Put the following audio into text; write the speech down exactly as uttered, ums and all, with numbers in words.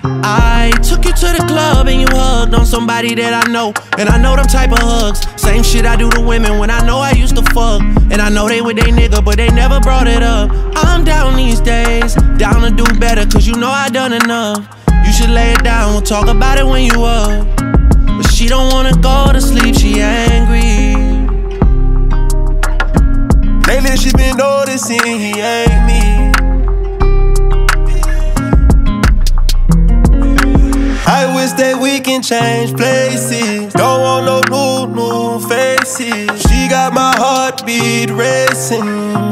I took you to the club and you hugged on somebody that I know. And I know them type of hugs, same shit I do to women when I know I used to fuck. And I know they with they nigga, but they never brought it up. I'm down these days, down to do better, cause you know I done enough. You should lay it down, we'll talk about it when you up. But she don't wanna go to sleep, she angry. Lately she been noticing he ain't me. I wish that we can change places. Don't want no new, new faces. She got my heartbeat racing.